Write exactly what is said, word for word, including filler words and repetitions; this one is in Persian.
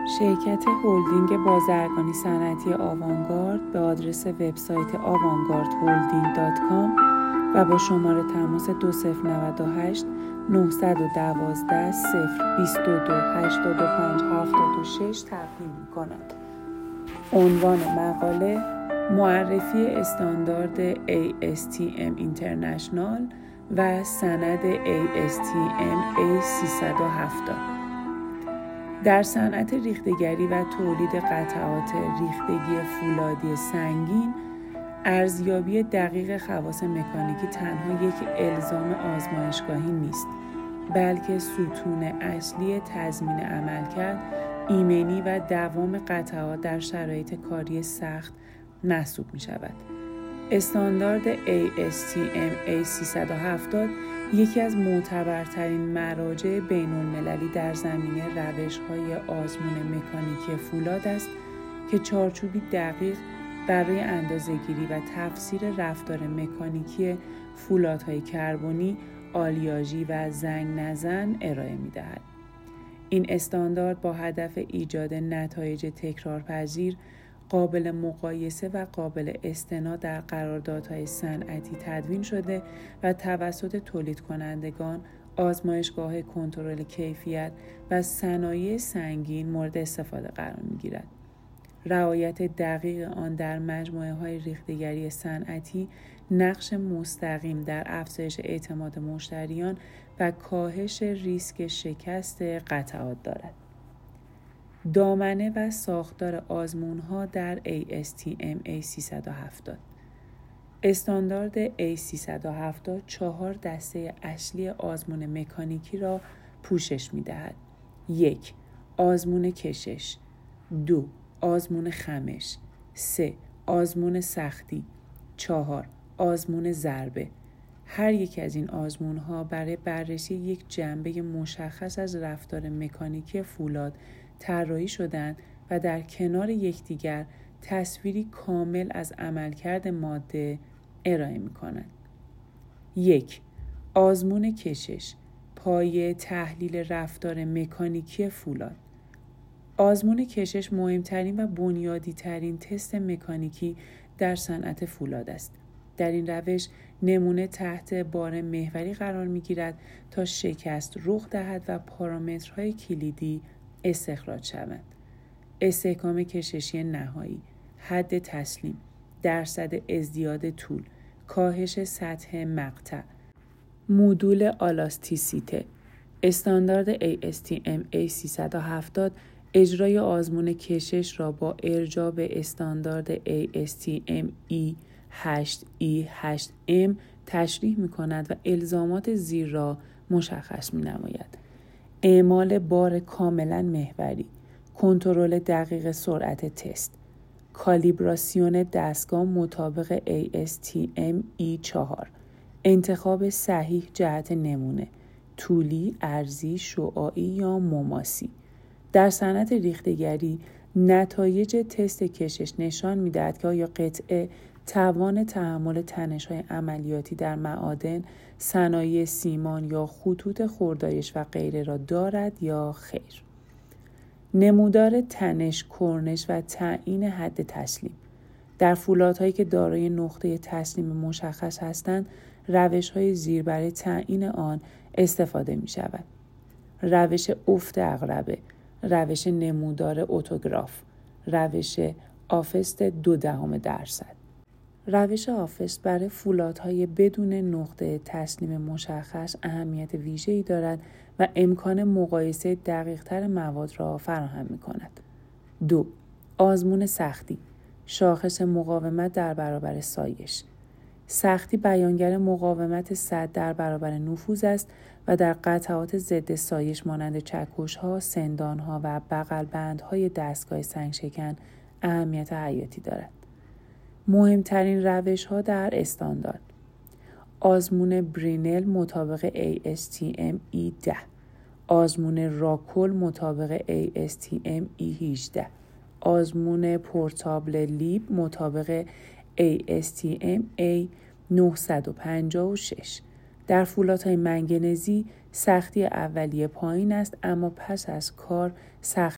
شرکت هلدینگ بازرگانی صنعتی آوانگارد به آدرس وبسایت آوانگارد هلدینگ دات کام و با شماره تماس دو صفر نه هشت نه یک دو صفر دو دو هشت دو پنج هفت دو شش تقدیم می‌کند. عنوان مقاله: معرفی استاندارد ای اس تی ام اینترنشنال و سند ای اس تی ام ای سیصد و هفتاد. در صنعت ریخته‌گری و تولید قطعات ریختگی فولادی سنگین، ارزیابی دقیق خواص مکانیکی تنها یک الزام آزمایشگاهی نیست، بلکه ستون اصلی تضمین عملکرد، ایمنی و دوام قطعات در شرایط کاری سخت محسوب می شود. استاندارد ای اس تی ام ای سیصد و هفتاد یکی از معتبرترین مراجع بین المللی در زمینه روش‌های آزمون مکانیکی فولاد است که چارچوبی دقیق برای اندازه‌گیری و تفسیر رفتار مکانیکی فولادهای کربنی، آلیاژی و زنگ نزن ارائه می‌دهد. این استاندارد با هدف ایجاد نتایج تکرارپذیر، قابل مقایسه و قابل استناد در قراردادهای صنعتی تدوین شده و توسط تولید کنندگان، آزمایشگاه کنترل کیفیت و صنایع سنگین مورد استفاده قرار می‌گیرد. رعایت دقیق آن در مجموعه‌های ریخته‌گری صنعتی نقش مستقیم در افزایش اعتماد مشتریان و کاهش ریسک شکست قطعات دارد. دامنه و ساختار آزمون‌ها در ای اس تی ام ای سیصد و هفتاد. استاندارد ای سیصد و هفتاد چهار دسته اصلی آزمون مکانیکی را پوشش می‌دهد. یک، آزمون کشش. دو، آزمون خمش. سه، آزمون سختی. چهار، آزمون ضربه. هر یک از این آزمون‌ها برای بررسی یک جنبه مشخص از رفتار مکانیکی فولاد طراحی شدند و در کنار یکدیگر تصویری کامل از عملکرد ماده ارائه می‌کنند. یک، آزمون کشش، پایه تحلیل رفتار مکانیکی فولاد. آزمون کشش مهمترین و بنیادی‌ترین تست مکانیکی در صنعت فولاد است. در این روش نمونه تحت بار محوری قرار می‌گیرد تا شکست رخ دهد و پارامترهای کلیدی استخراج شوند. استحکام کششی نهایی، حد تسلیم، درصد ازدیاد طول، کاهش سطح مقطع، مدول آلاستیسیته. استاندارد ای اس تی ام ای سیصد و هفتاد اجرای آزمون کشش را با ارجاع به استاندارد ای اس تی ام ای هشت ای هشت ام تشریح می‌کند و الزامات زیر را مشخص می‌نماید. اعمال بار کاملا محوری، کنترل دقیق سرعت تست، کالیبراسیون دستگاه مطابق ای اس تی ام ای چهار، انتخاب صحیح جهت نمونه، طولی، عرضی، شعاعی یا مماسی. در صنعت ریخته‌گری، نتایج تست کشش نشان می‌دهد که آیا قطعه توان تحمل تنش‌های عملیاتی در معادن، صنایع سیمان یا خطوط خوردایش و غیره را دارد یا خیر. نمودار تنش، کرنش و تعیین حد تسلیم. در فولادهایی که دارای نقطه تسلیم مشخص هستند، روش‌های زیر برای تعیین آن استفاده می‌شود. روش افت عقربه، روش نمودار اتوگراف، روش آفست دو دهم درصد. روش آفست برای فولادهای بدون نقطه تسلیم مشخص اهمیت ویژه‌ای دارد و امکان مقایسه دقیق‌تر مواد را فراهم می‌کند. دو، آزمون سختی، شاخص مقاومت در برابر سایش. سختی بیانگر مقاومت سد در برابر نفوذ است و در قطعات ضد سایش مانند چکش‌ها، سندان‌ها و بغل‌بندهای دستگاه سنگشکن اهمیت حیاتی دارد. مهمترین روش‌ها در استاندارد: آزمون برینل مطابق ای اس تی ام ای ده، آزمون راکول مطابق ای اس تی ام ای هجده، آزمون پورتابل لیب مطابق ای اس تی ام ای نهصد و پنجاه و شش. در فولادهای منگنزی سختی اولیه پایین است، اما پس از کار